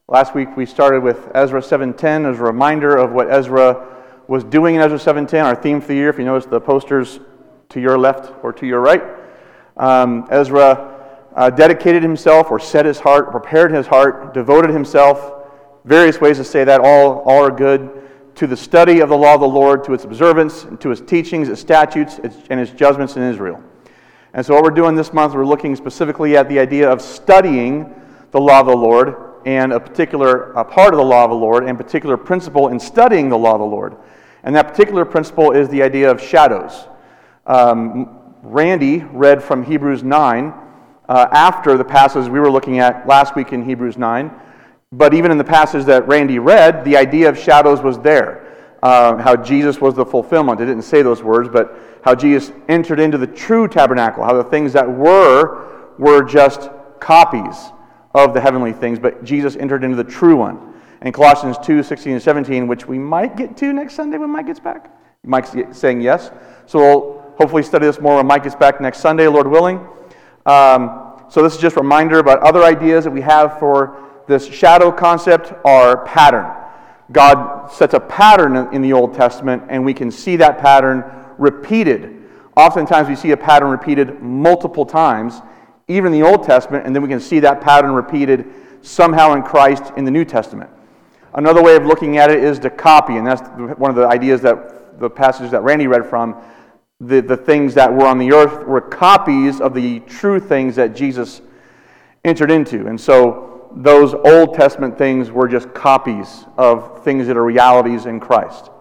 Last week we started with Ezra 7:10 as a reminder of what Ezra was doing in Ezra 7:10, our theme for the year. If you notice the posters to your left or to your right, Ezra dedicated himself or set his heart, prepared his heart, devoted himself, various ways to say that, all are good, to the study of the law of the Lord, to its observance, and to its teachings, its statutes, and its judgments in Israel. And so what we're doing this month, we're looking specifically at the idea of studying the law of the Lord, and a particular part of the law of the Lord, and particular principle in studying the law of the Lord. And that particular principle is the idea of shadows. Randy read from Hebrews 9 after the passage we were looking at last week in Hebrews 9. But even in the passage that Randy read, the idea of shadows was there. How Jesus was the fulfillment. It didn't say those words, but how Jesus entered into the true tabernacle. How the things that were just copies of the heavenly things, but Jesus entered into the true one. And Colossians 2:16 and 17, which we might get to next Sunday when Mike gets back. Mike's saying yes. So we'll hopefully study this more when Mike gets back next Sunday, Lord willing. So this is just a reminder about other ideas that we have for this shadow concept are pattern. God sets a pattern in the Old Testament, and we can see that pattern repeated. Oftentimes we see a pattern repeated multiple times, even in the Old Testament, and then we can see that pattern repeated somehow in Christ in the New Testament. Another way of looking at it is to copy, and that's one of the ideas that the passages that Randy read from. The things that were on the earth were copies of the true things that Jesus entered into. And so those Old Testament things were just copies of things that are realities in Christ.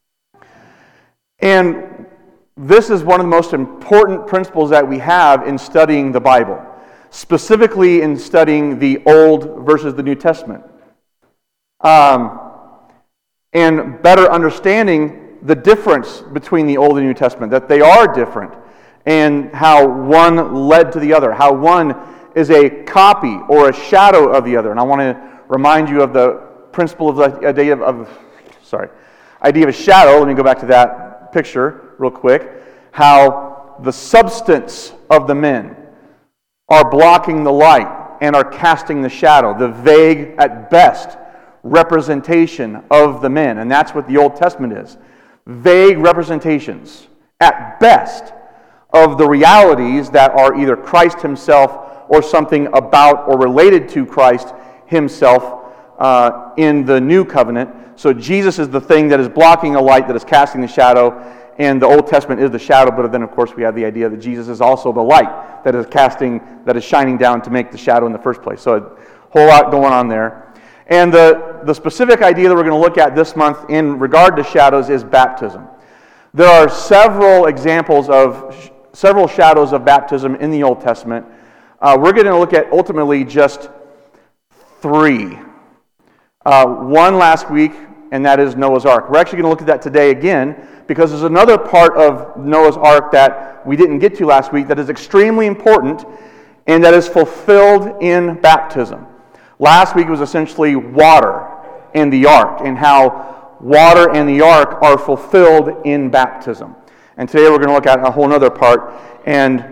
And this is one of the most important principles that we have in studying the Bible, specifically in studying the Old versus the New Testament. And better understanding the difference between the Old and New Testament, that they are different, and how one led to the other, how one is a copy or a shadow of the other. And I want to remind you of the principle of the idea of a shadow. Let me go back to that picture real quick. How the substance of the men are blocking the light and are casting the shadow, the vague, at best, representation of the men. And that's what the Old Testament is. Vague representations, at best, of the realities that are either Christ himself or something about or related to Christ himself in the new covenant. So Jesus is the thing that is blocking the light, that is casting the shadow, and the Old Testament is the shadow, but then of course we have the idea that Jesus is also the light that is shining down to make the shadow in the first place. So a whole lot going on there. And the specific idea that we're going to look at this month in regard to shadows is baptism. There are several examples of several shadows of baptism in the Old Testament. We're going to look at ultimately just 3. One last week, and that is Noah's Ark. We're actually going to look at that today again, because there's another part of Noah's Ark that we didn't get to last week that is extremely important and that is fulfilled in baptism. Last week was essentially water and the ark, and how water and the ark are fulfilled in baptism. And today we're going to look at a whole other part, and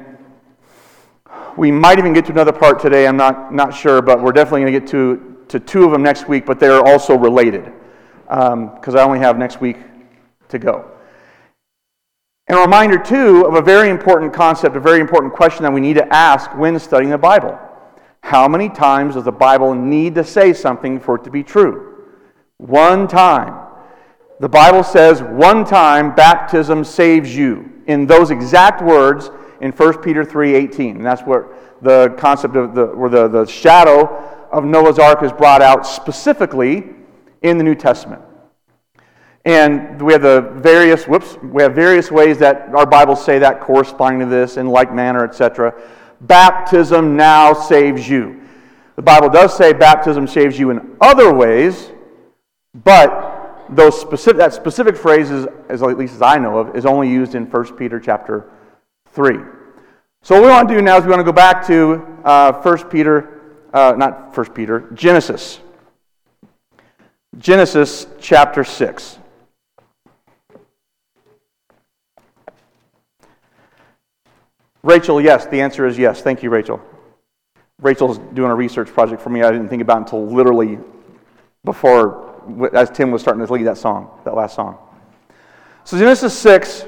we might even get to another part today, I'm not sure, but we're definitely going to get to 2 of them next week, but they're also related, because I only have next week to go. And a reminder, too, of a very important concept, a very important question that we need to ask when studying the Bible. How many times does the Bible need to say something for it to be true? One time. The Bible says one time baptism saves you. In those exact words in 1 Peter 3:18. And that's where the concept of the shadow of Noah's Ark is brought out specifically in the New Testament. And we have various ways that our Bibles say that corresponding to this in like manner, etc. Baptism now saves you. The Bible does say baptism saves you in other ways, but that specific phrase, as at least as I know of, is only used in 1 Peter chapter 3. So what we want to do now is we want to go back to Genesis. Genesis chapter 6. Rachel, yes. The answer is yes. Thank you, Rachel. Rachel's doing a research project for me I didn't think about until literally before, as Tim was starting to lead that song, that last song. So Genesis 6,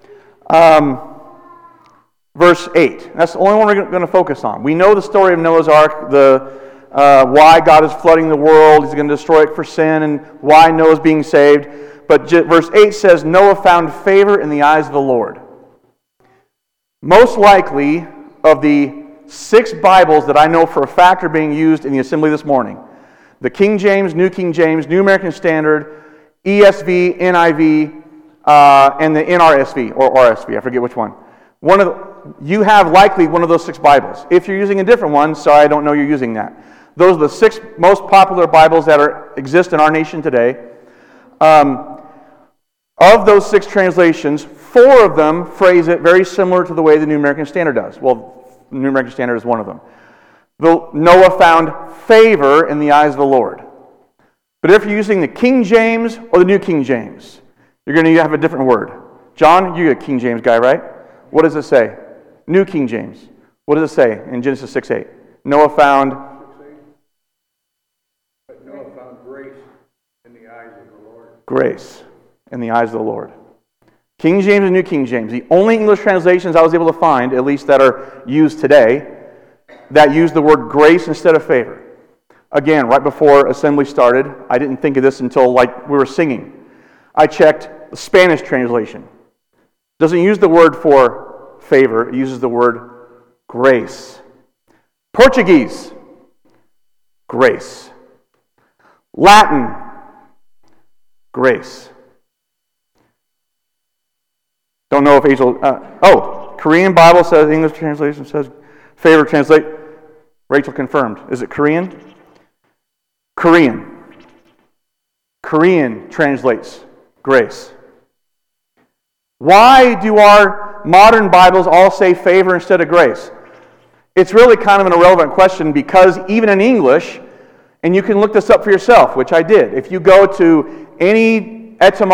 verse 8. That's the only one we're going to focus on. We know the story of Noah's Ark, why God is flooding the world, He's going to destroy it for sin, and why Noah's being saved. But verse 8 says, Noah found favor in the eyes of the Lord. Most likely, of the 6 Bibles that I know for a fact are being used in the assembly this morning, the King James, New American Standard, ESV, NIV, and the NRSV, or RSV, I forget which one. You have likely one of those 6 Bibles. If you're using a different one, sorry, I don't know you're using that. Those are the 6 most popular Bibles that exist in our nation today. Of those 6 translations, 4 of them phrase it very similar to the way the New American Standard does. Well, the New American Standard is one of them. Noah found favor in the eyes of the Lord. But if you're using the King James or the New King James, you're going to have a different word. John, you're a King James guy, right? What does it say? New King James. What does it say in Genesis 6:8? Noah found grace in the eyes of the Lord. Grace in the eyes of the Lord. King James and New King James. The only English translations I was able to find, at least that are used today, that use the word grace instead of favor. Again, right before assembly started, I didn't think of this until we were singing. I checked the Spanish translation. It doesn't use the word for favor, it uses the word grace. Portuguese, grace. Latin, grace. Don't know if Korean Bible says, English translation says, favor translate. Rachel confirmed. Is it Korean? Korean translates grace. Why do our modern Bibles all say favor instead of grace? It's really kind of an irrelevant question because even in English, and you can look this up for yourself, which I did. If you go to any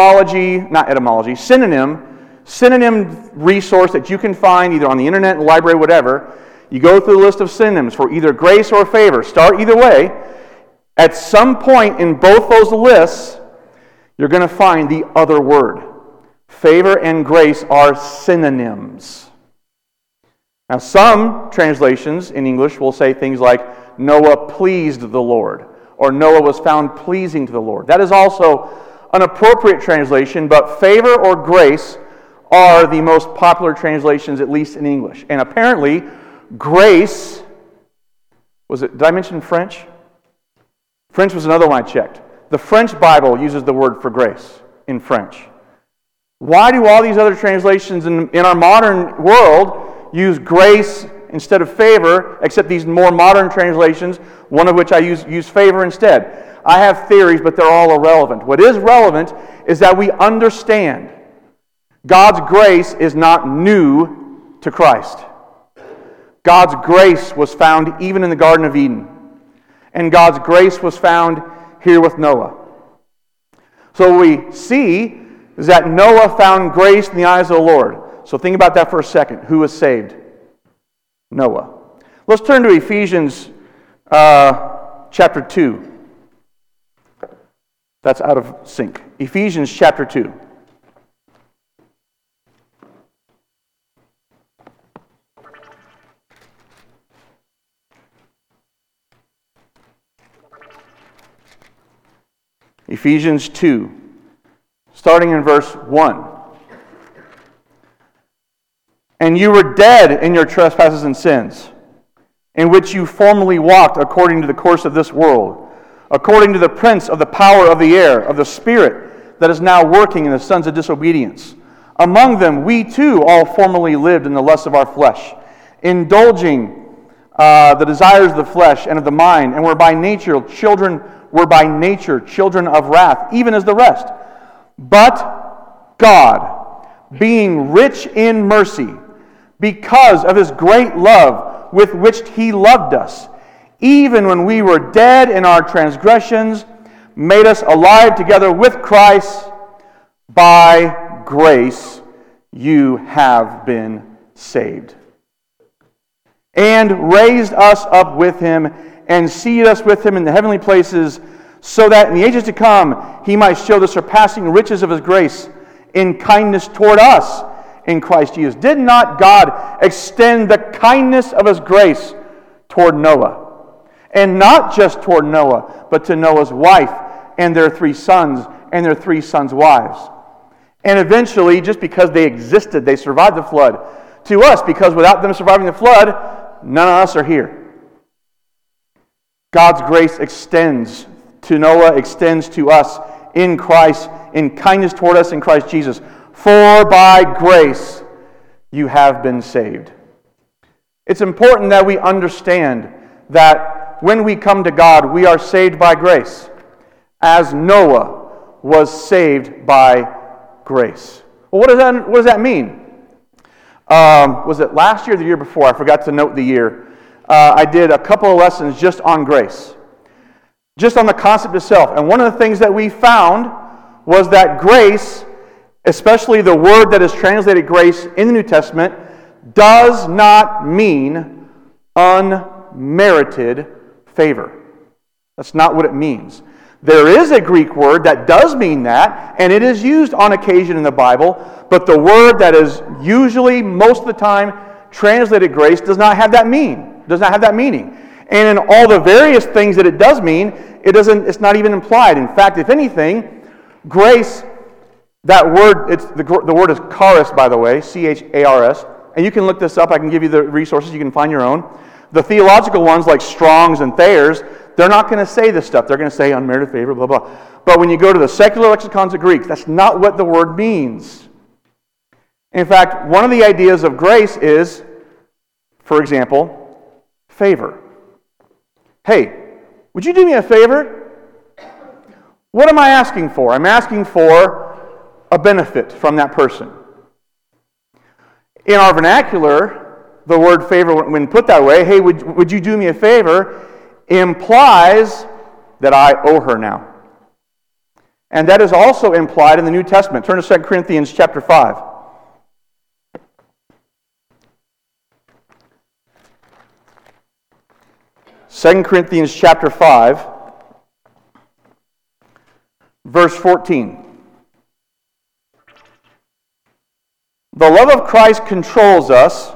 synonym resource that you can find either on the internet, library, whatever, you go through the list of synonyms for either grace or favor. Start either way. At some point in both those lists, you're going to find the other word. Favor and grace are synonyms. Now, some translations in English will say things like, Noah pleased the Lord, or Noah was found pleasing to the Lord. That is also an appropriate translation, but favor or grace are the most popular translations, at least in English. And apparently, grace, did I mention French? French was another one I checked. The French Bible uses the word for grace in French. Why do all these other translations in our modern world use grace instead of favor, except these more modern translations, one of which I use favor instead? I have theories, but they're all irrelevant. What is relevant is that we understand God's grace is not new to Christ. God's grace was found even in the Garden of Eden. And God's grace was found here with Noah. So what we see is that Noah found grace in the eyes of the Lord. So think about that for a second. Who was saved? Noah. Let's turn to Ephesians chapter 2. That's out of sync. Ephesians chapter 2. Ephesians 2, starting in verse 1. And you were dead in your trespasses and sins, in which you formerly walked according to the course of this world, according to the prince of the power of the air, of the spirit that is now working in the sons of disobedience. Among them we too all formerly lived in the lusts of our flesh, indulging the desires of the flesh and of the mind, and were by nature children of wrath, even as the rest. But God, being rich in mercy, because of His great love with which He loved us, even when we were dead in our transgressions, made us alive together with Christ. By grace you have been saved. And raised us up with Him, and seated us with Him in the heavenly places so that in the ages to come he might show the surpassing riches of his grace in kindness toward us in Christ Jesus. Did not God extend the kindness of his grace toward Noah? And not just toward Noah, but to Noah's wife and their 3 sons and their 3 sons' wives. And eventually, just because they existed, they survived the flood. To us, because without them surviving the flood, none of us are here. God's grace extends to Noah, extends to us in Christ, in kindness toward us in Christ Jesus. For by grace you have been saved. It's important that we understand that when we come to God, we are saved by grace, as Noah was saved by grace. Well, what does that mean? Was it last year or the year before? I forgot to note the year. I did a couple of lessons just on grace, just on the concept itself. And one of the things that we found was that grace, especially the word that is translated grace in the New Testament, does not mean unmerited favor. That's not what it means. There is a Greek word that does mean that, and it is used on occasion in the Bible, but the word that is usually, most of the time, translated grace does not have that meaning. And in all the various things that it does mean, it's not even implied. In fact, if anything, grace, that word, the word is charis, by the way, C-H-A-R-S, and you can look this up. I can give you the resources. You can find your own. The theological ones like Strong's and Thayer's, they're not going to say this stuff. They're going to say unmerited favor, blah, blah. But when you go to the secular lexicons of Greek, that's not what the word means. In fact, one of the ideas of grace is, for example, favor. Hey, would you do me a favor? What am I asking for? I'm asking for a benefit from that person. In our vernacular, the word favor, when put that way, hey, would you do me a favor, implies that I owe her now. And that is also implied in the New Testament. Turn to 2 Corinthians chapter 5. Second Corinthians chapter 5, verse 14. The love of Christ controls us,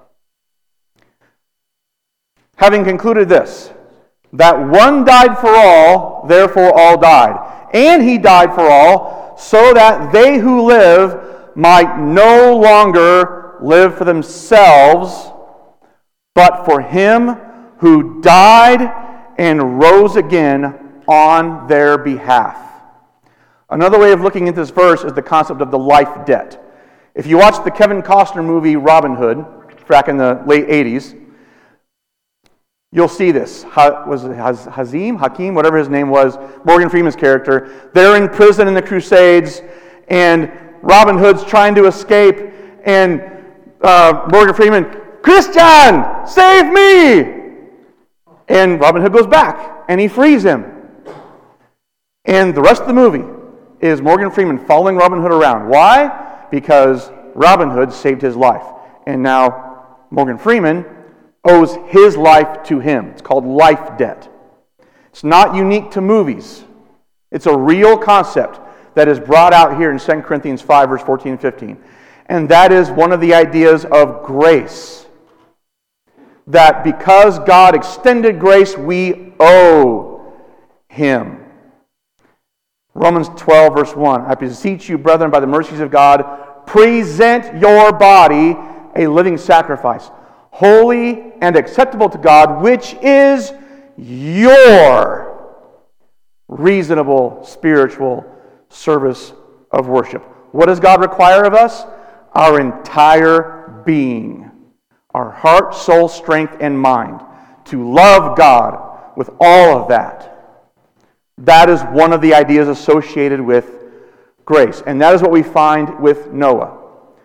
having concluded this, that one died for all, therefore all died. And he died for all, so that they who live might no longer live for themselves, but for him who died and rose again on their behalf. Another way of looking at this verse is the concept of the life debt. If you watch the Kevin Costner movie Robin Hood, back in the late 80s, you'll see this. Hakeem, whatever his name was, Morgan Freeman's character, they're in prison in the Crusades, and Robin Hood's trying to escape, and Morgan Freeman, Christian, save me! And Robin Hood goes back, and he frees him. And the rest of the movie is Morgan Freeman following Robin Hood around. Why? Because Robin Hood saved his life. And now Morgan Freeman owes his life to him. It's called life debt. It's not unique to movies. It's a real concept that is brought out here in 2 Corinthians 5, verse 14 and 15. And that is one of the ideas of grace. That because God extended grace, we owe him. Romans 12, verse 1. I beseech you, brethren, by the mercies of God, present your body a living sacrifice, holy and acceptable to God, which is your reasonable spiritual service of worship. What does God require of us? Our entire being. Our heart, soul, strength, and mind. To love God with all of that. That is one of the ideas associated with grace. And that is what we find with Noah.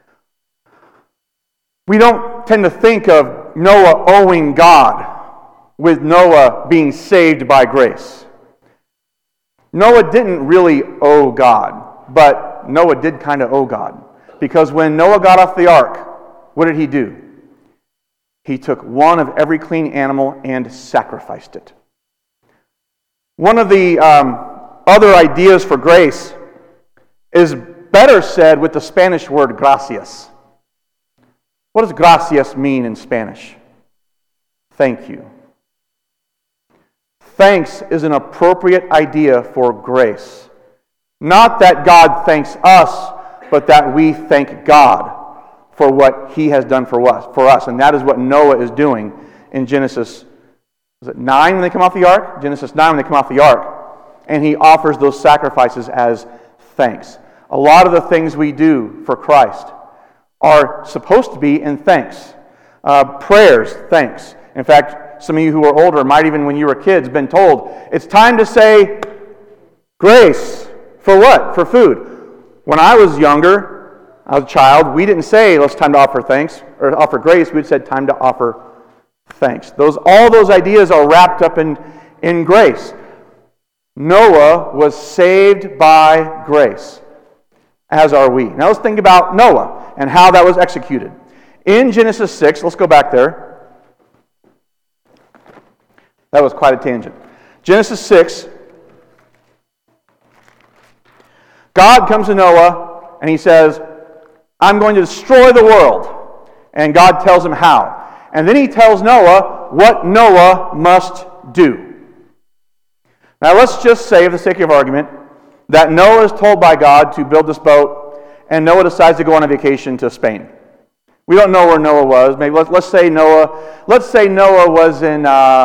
We don't tend to think of Noah owing God with Noah being saved by grace. Noah didn't really owe God, but Noah did kind of owe God. Because when Noah got off the ark, what did he do? He took one of every clean animal and sacrificed it. One of the other ideas for grace is better said with the Spanish word gracias. What does gracias mean in Spanish? Thank you. Thanks is an appropriate idea for grace. Not that God thanks us, but that we thank God for what He has done for us. And that is what Noah is doing in Genesis, is it 9 when they come off the ark? Genesis 9 when they come off the ark. And he offers those sacrifices as thanks. A lot of the things we do for Christ are supposed to be in thanks. Prayers, thanks. In fact, some of you who are older might even when you were kids been told, it's time to say grace. For what? For food. When I was younger, I was a child, we didn't say it's time to offer thanks or offer grace. We said time to offer thanks. All those ideas are wrapped up in grace. Noah was saved by grace, as are we. Now let's think about Noah and how that was executed. In Genesis 6, let's go back there. That was quite a tangent. Genesis 6, God comes to Noah and he says, I'm going to destroy the world. And God tells him how. And then he tells Noah what Noah must do. Now let's just say, for the sake of argument, that Noah is told by God to build this boat, and Noah decides to go on a vacation to Spain. We don't know where Noah was. Maybe let's say Noah was in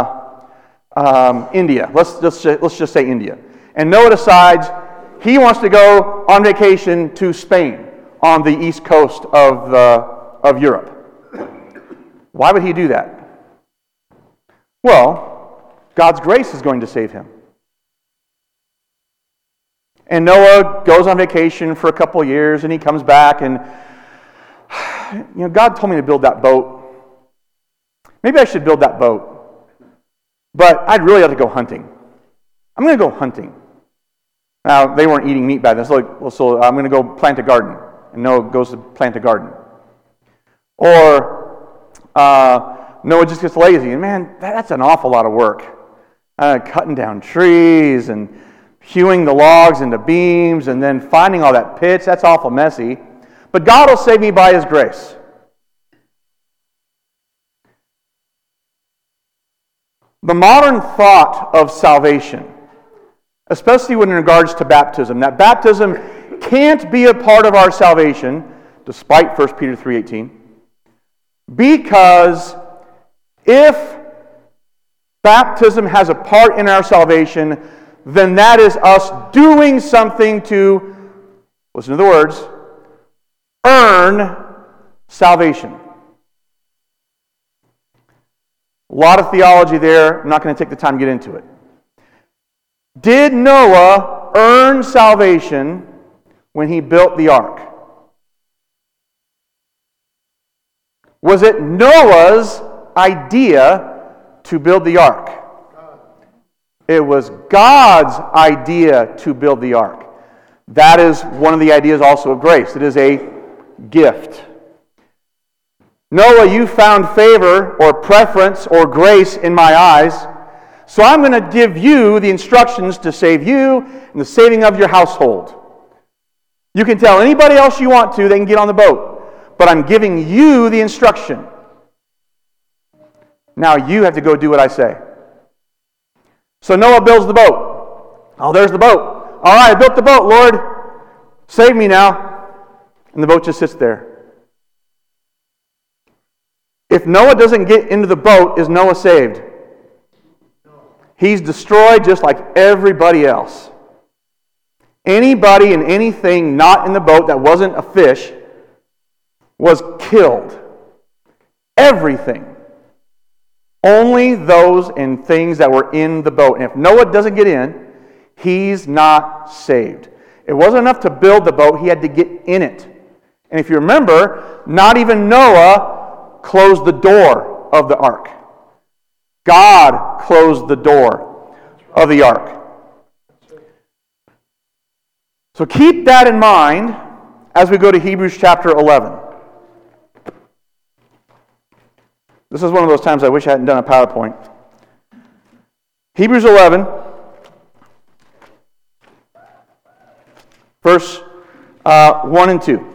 India. Let's just say India. And Noah decides he wants to go on vacation to Spain on the east coast of Europe. Why would he do that? Well, God's grace is going to save him. And Noah goes on vacation for a couple of years, and he comes back, and God told me to build that boat. Maybe I should build that boat, but I'd really have to go hunting. I'm going to go hunting. Now, they weren't eating meat back then, so I'm going to go plant a garden. And Noah goes to plant a garden. Or Noah just gets lazy, and man, that's an awful lot of work. Cutting down trees and hewing the logs into beams and then finding all that pitch, that's awful messy. But God will save me by His grace. The modern thought of salvation, especially when in regards to baptism, that baptism can't be a part of our salvation, despite 1 Peter 3:18, because if baptism has a part in our salvation, then that is us doing something to, listen to the words, earn salvation. A lot of theology there. I'm not going to take the time to get into it. Did Noah earn salvation when he built the ark? Was it Noah's idea to build the ark? It was God's idea to build the ark. That is one of the ideas also of grace. It is a gift. Noah, you found favor or preference or grace in my eyes, so I'm going to give you the instructions to save you and the saving of your household. You can tell anybody else you want to, they can get on the boat, but I'm giving you the instruction. Now you have to go do what I say. So Noah builds the boat. Oh, there's the boat. All right, I built the boat, Lord. Save me now. And the boat just sits there. If Noah doesn't get into the boat, is Noah saved? He's destroyed just like everybody else. Anybody and anything not in the boat that wasn't a fish was killed. Everything. Only those and things that were in the boat. And if Noah doesn't get in, he's not saved. It wasn't enough to build the boat, he had to get in it. And if you remember, not even Noah closed the door of the ark. God closed the door of the ark. So keep that in mind as we go to Hebrews chapter 11. This is one of those times I wish I hadn't done a PowerPoint. Hebrews 11, Verse 1 and 2.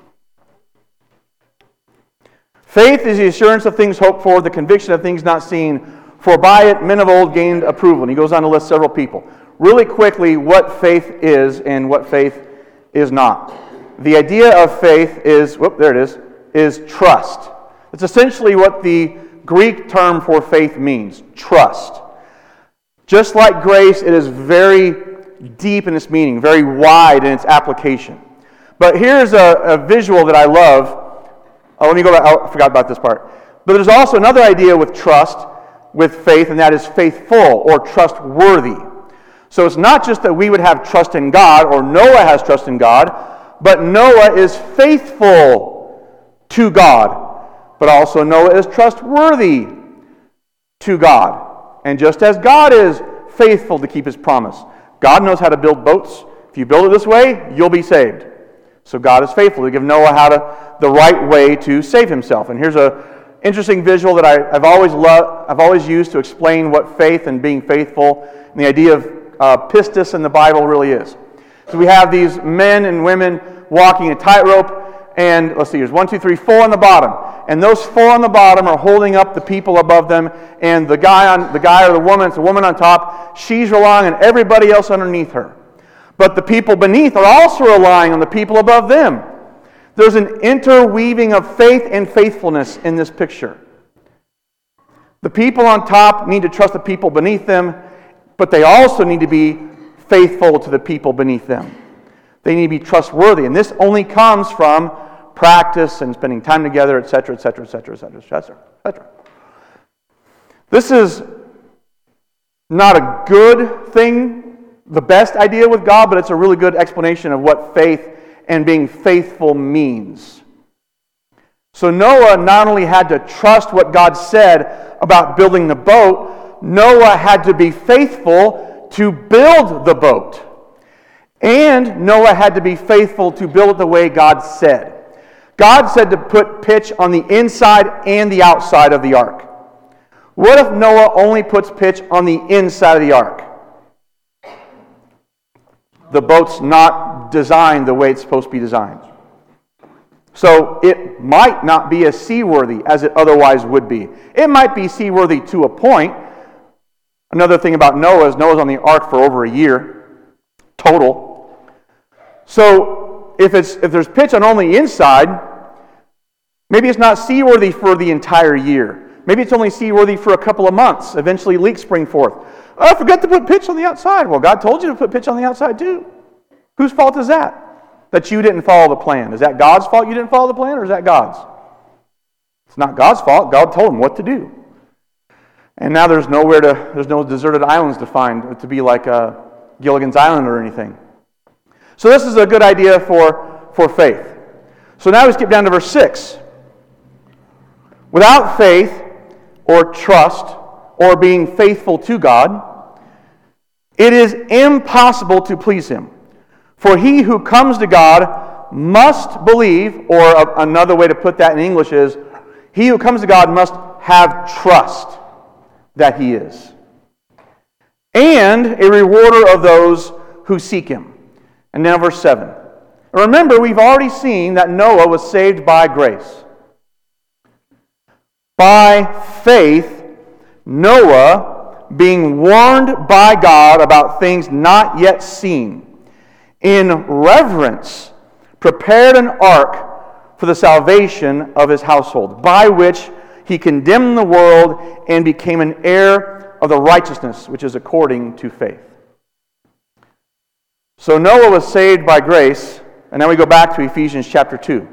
Faith is the assurance of things hoped for, the conviction of things not seen, for by it men of old gained approval. And he goes on to list several people. Really quickly, what faith is and what faith is not. The idea of faith is trust. It's essentially what the Greek term for faith means, trust. Just like grace, it is very deep in its meaning, very wide in its application. But here's a visual that I love. Oh, let me go back. I forgot about this part. But there's also another idea with trust, with faith, and that is faithful or trustworthy. So it's not just that we would have trust in God, or Noah has trust in God, but Noah is faithful to God. But also Noah is trustworthy to God. And just as God is faithful to keep His promise, God knows how to build boats. If you build it this way, you'll be saved. So God is faithful to give Noah the right way to save himself. And here's an interesting visual that I've always used to explain what faith and being faithful and the idea of pistis in the Bible really is. So we have these men and women walking a tightrope, and let's see, there's 1, 2, 3, 4 on the bottom. And those 4 on the bottom are holding up the people above them, and the guy or the woman, it's the woman on top, she's relying on everybody else underneath her. But the people beneath are also relying on the people above them. There's an interweaving of faith and faithfulness in this picture. The people on top need to trust the people beneath them, but they also need to be faithful to the people beneath them. They need to be trustworthy, and this only comes from practice and spending time together, etc., etc., etc., etc., etc. This is not a good thing, the best idea with God, but it's a really good explanation of what faith and being faithful means. So Noah not only had to trust what God said about building the boat, Noah had to be faithful to build the boat. And Noah had to be faithful to build it the way God said. God said to put pitch on the inside and the outside of the ark. What if Noah only puts pitch on the inside of the ark? The boat's not designed the way it's supposed to be designed. So it might not be as seaworthy as it otherwise would be. It might be seaworthy to a point. Another thing about Noah is Noah's on the ark for over a year total. So if there's pitch on only the inside, maybe it's not seaworthy for the entire year. Maybe it's only seaworthy for a couple of months. Eventually leaks spring forth. Oh, I forgot to put pitch on the outside. Well, God told you to put pitch on the outside too. Whose fault is that? That you didn't follow the plan. Is that God's fault you didn't follow the plan, or is that God's? It's not God's fault. God told him what to do. And now there's no deserted islands to find to be like Gilligan's Island or anything. So this is a good idea for faith. So now we skip down to verse 6. Without faith or trust or being faithful to God, it is impossible to please Him. For he who comes to God must believe, or another way to put that in English is, he who comes to God must have trust that He is, and a rewarder of those who seek Him. And now verse 7. Remember, we've already seen that Noah was saved by grace. By faith, Noah, being warned by God about things not yet seen, in reverence, prepared an ark for the salvation of his household, by which he condemned the world and became an heir of the righteousness which is according to faith. So Noah was saved by grace, and now we go back to Ephesians chapter 2.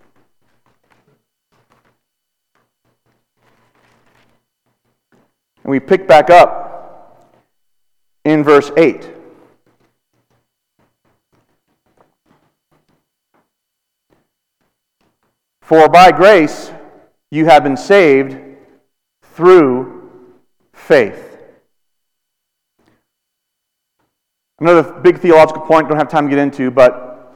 And we pick back up in verse 8. For by grace you have been saved through faith. Another big theological point, don't have time to get into, but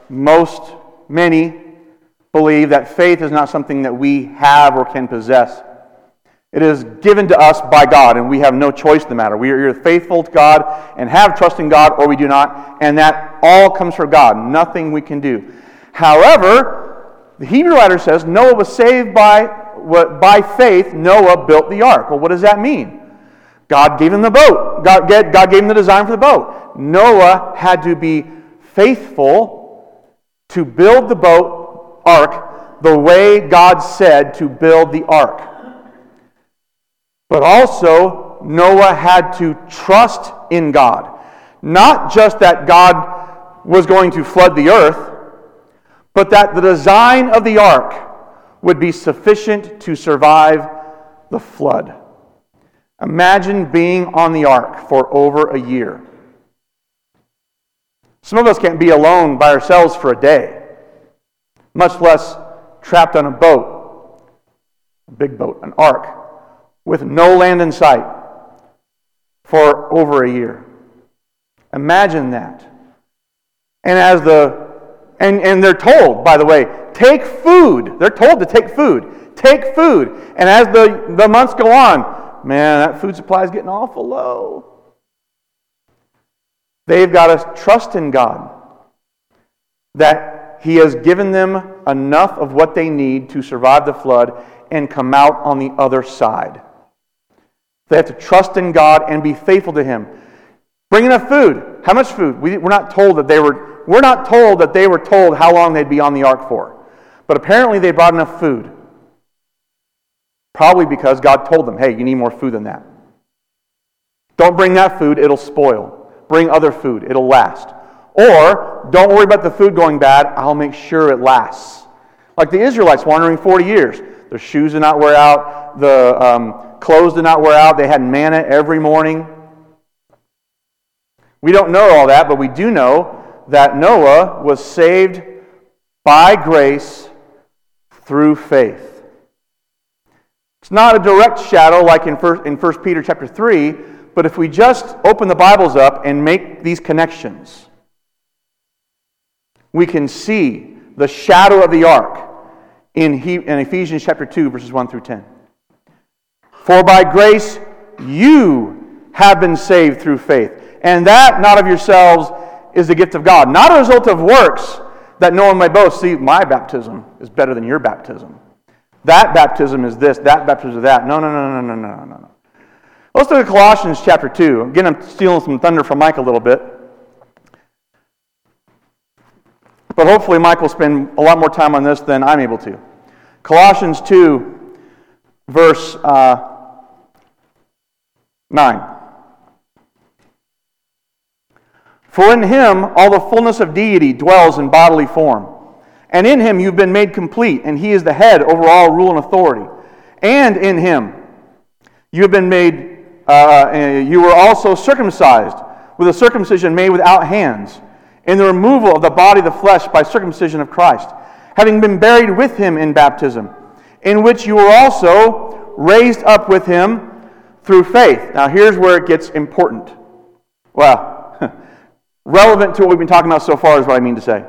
many believe that faith is not something that we have or can possess. It is given to us by God, and we have no choice in the matter. We are either faithful to God and have trust in God, or we do not, and that all comes from God. Nothing we can do. However, the Hebrew writer says Noah was saved by faith. Noah built the ark. Well, what does that mean? God gave him the boat. God gave him the design for the boat. Noah had to be faithful to build the boat, ark, the way God said to build the ark. But also, Noah had to trust in God. Not just that God was going to flood the earth, but that the design of the ark would be sufficient to survive the flood. Imagine being on the ark for over a year. Some of us can't be alone by ourselves for a day, much less trapped on a boat, a big boat, an ark, with no land in sight for over a year. Imagine that. And they're told, by the way, take food. They're told to take food. Take food. And as the months go on, man, that food supply is getting awful low. They've got to trust in God that He has given them enough of what they need to survive the flood and come out on the other side. They have to trust in God and be faithful to Him. Bring enough food. How much food? We're not told that they were told how long they'd be on the ark for. But apparently they brought enough food. Probably because God told them, hey, you need more food than that. Don't bring that food, it'll spoil. Bring other food, it'll last. Or, don't worry about the food going bad, I'll make sure it lasts. Like the Israelites wandering 40 years. Their shoes did not wear out, the clothes did not wear out, they had manna every morning. We don't know all that, but we do know that Noah was saved by grace through faith. It's not a direct shadow like in 1 Peter chapter 3, but if we just open the Bibles up and make these connections, we can see the shadow of the ark in Ephesians chapter 2, verses 1 through 10. For by grace you have been saved through faith, and that not of yourselves is the gift of God, not a result of works, that no one may boast. See, my baptism is better than your baptism. That baptism is this, that baptism is that. No. Let's look at Colossians chapter 2. Again, I'm stealing some thunder from Mike a little bit. But hopefully Mike will spend a lot more time on this than I'm able to. Colossians 2, verse 9. For in Him all the fullness of deity dwells in bodily form. And in Him you've been made complete, and He is the head over all rule and authority. And in Him you have been made, you were also circumcised with a circumcision made without hands, in the removal of the body of the flesh by circumcision of Christ, having been buried with Him in baptism, in which you were also raised up with Him through faith. Now here's where it gets important. Well, relevant to what we've been talking about so far is what I mean to say.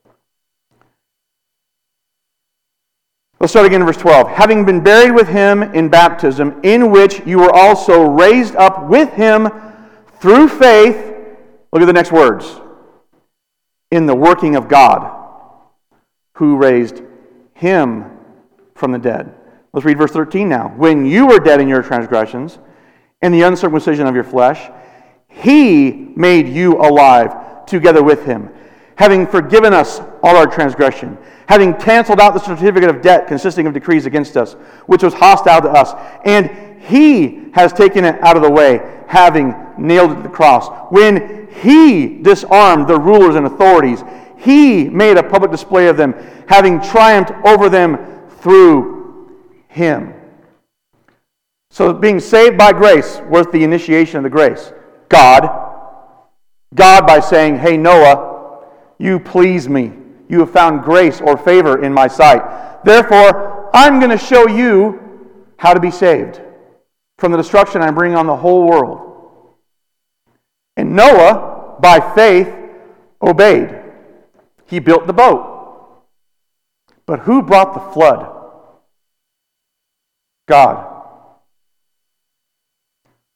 Let's start again in verse 12. Having been buried with Him in baptism, in which you were also raised up with Him through faith. Look at the next words. In the working of God, who raised Him from the dead. Let's read verse 13 now. When you were dead in your transgressions, and the uncircumcision of your flesh, He made you alive together with Him, having forgiven us all our transgression, having canceled out the certificate of debt consisting of decrees against us, which was hostile to us, and He has taken it out of the way, having nailed it to the cross. When He disarmed the rulers and authorities, He made a public display of them, having triumphed over them through Him. So being saved by grace was the initiation of the grace. God by saying, hey Noah, you please me. You have found grace or favor in my sight. Therefore, I'm going to show you how to be saved from the destruction I'm bringing on the whole world. And Noah, by faith, obeyed. He built the boat. But who brought the flood? God.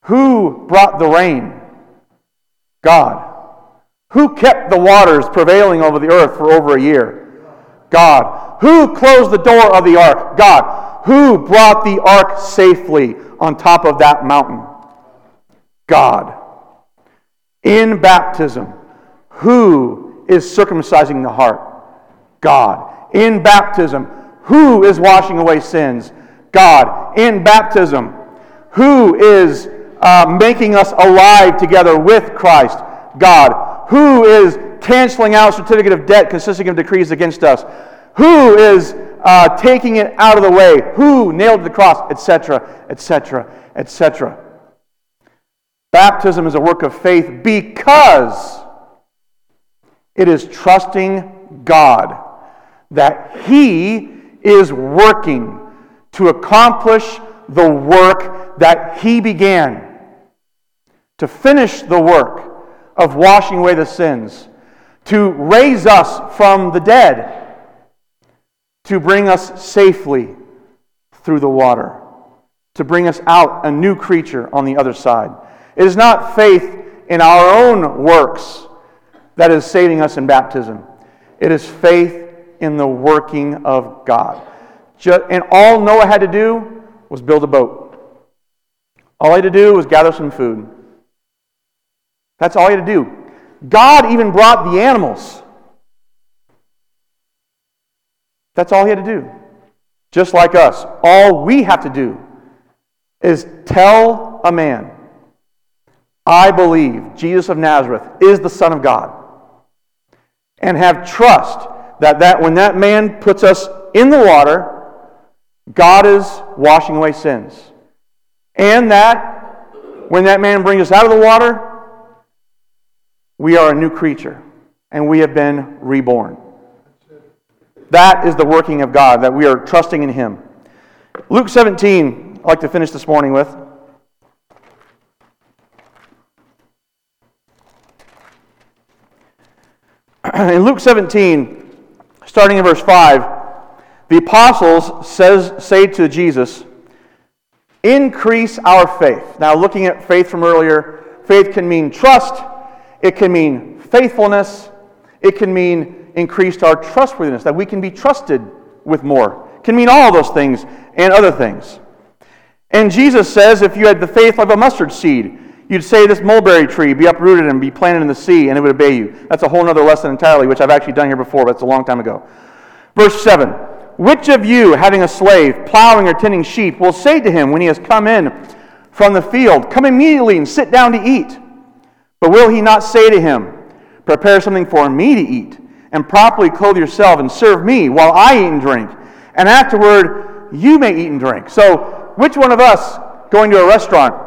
Who brought the rain? God. Who kept the waters prevailing over the earth for over a year? God. Who closed the door of the ark? God. Who brought the ark safely on top of that mountain? God. In baptism, who is circumcising the heart? God. In baptism, who is washing away sins? God. In baptism, who is making us alive together with Christ? God. Who is canceling out certificate of debt consisting of decrees against us? Who is taking it out of the way? Who nailed to the cross? Etc., etc., etc. Baptism is a work of faith because it is trusting God that He is working to accomplish the work that He began, to finish the work of washing away the sins, to raise us from the dead, to bring us safely through the water, to bring us out a new creature on the other side. It is not faith in our own works that is saving us in baptism. It is faith in the working of God. And all Noah had to do was build a boat. All he had to do was gather some food. That's all he had to do. God even brought the animals. That's all he had to do. Just like us. All we have to do is tell a man, I believe Jesus of Nazareth is the Son of God. And have trust that when that man puts us in the water, God is washing away sins. And that when that man brings us out of the water, we are a new creature. And we have been reborn. That is the working of God, that we are trusting in Him. Luke 17, I'd like to finish this morning with. In Luke 17, starting in verse 5, the apostles say to Jesus, increase our faith. Now, looking at faith from earlier, faith can mean trust, it can mean faithfulness, it can mean increased our trustworthiness, that we can be trusted with more. It can mean all those things and other things. And Jesus says, if you had the faith of a mustard seed, you'd say this mulberry tree, be uprooted and be planted in the sea, and it would obey you. That's a whole other lesson entirely, which I've actually done here before, but it's a long time ago. Verse 7, which of you, having a slave, plowing or tending sheep, will say to him when he has come in from the field, come immediately and sit down to eat? But will he not say to him, prepare something for me to eat, and properly clothe yourself and serve me while I eat and drink, and afterward you may eat and drink? So, which one of us going to a restaurant,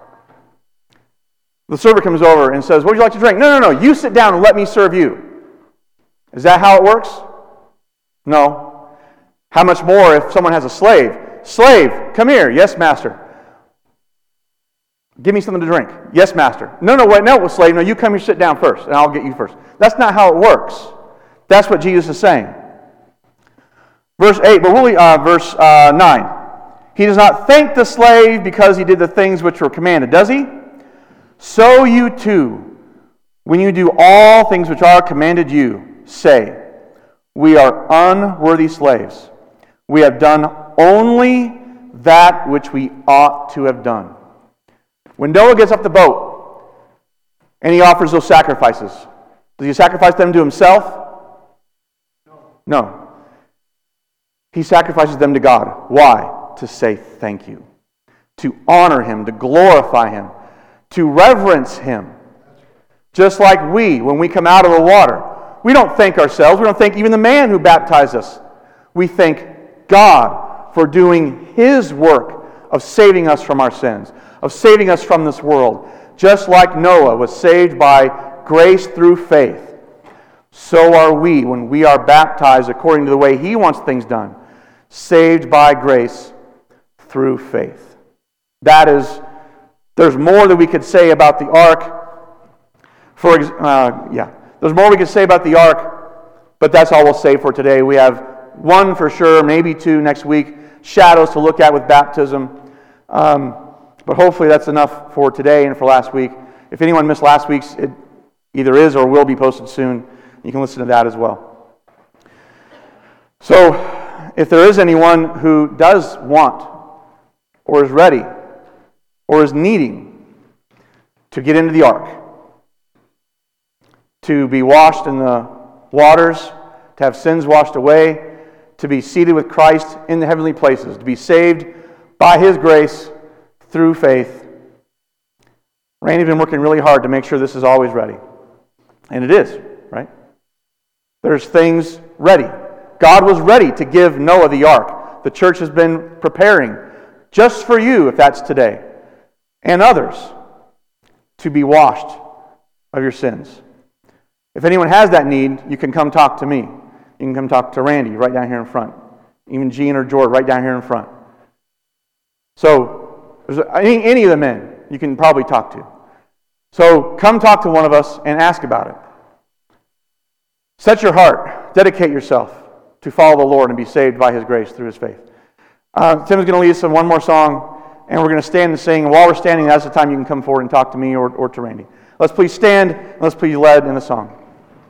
the server comes over and says, what would you like to drink? No, you sit down and let me serve you. Is that how it works? No. How much more if someone has a slave? Slave, come here. Yes, master. Give me something to drink. Yes, master. No, slave. No, you come here, sit down first, and I'll get you first. That's not how it works. That's what Jesus is saying. Verse 8, verse 9. He does not thank the slave because he did the things which were commanded, does he? So you too, when you do all things which are commanded you, say, we are unworthy slaves. We have done only that which we ought to have done. When Noah gets off the boat and he offers those sacrifices, does he sacrifice them to himself? No. He sacrifices them to God. Why? To say thank you. To honor Him, to glorify Him, to reverence Him. Just like when we come out of the water, we don't thank ourselves. We don't thank even the man who baptized us. We thank God for doing His work of saving us from our sins, of saving us from this world. Just like Noah was saved by grace through faith, so are we when we are baptized according to the way He wants things done, saved by grace through faith. There's more that we could say about the ark. There's more we could say about the ark, but that's all we'll say for today. We have one for sure, maybe two next week, shadows to look at with baptism. But But hopefully that's enough for today and for last week. If anyone missed last week's, it either is or will be posted soon. You can listen to that as well. So, if there is anyone who does want, or is ready, or is needing to get into the ark, to be washed in the waters, to have sins washed away, to be seated with Christ in the heavenly places, to be saved by His grace through faith. Randy's been working really hard to make sure this is always ready. And it is, right? There's things ready. God was ready to give Noah the ark. The church has been preparing just for you, if that's today, and others, to be washed of your sins. If anyone has that need, you can come talk to me. You can come talk to Randy right down here in front. Even Gene or George right down here in front. So, there's any of the men you can probably talk to. So, come talk to one of us and ask about it. Set your heart, dedicate yourself to follow the Lord and be saved by His grace through His faith. Tim's going to lead us in one more song, and we're going to stand and sing. And while we're standing, that's the time you can come forward and talk to me or to Randy. Let's please stand, and let's please lead in the song.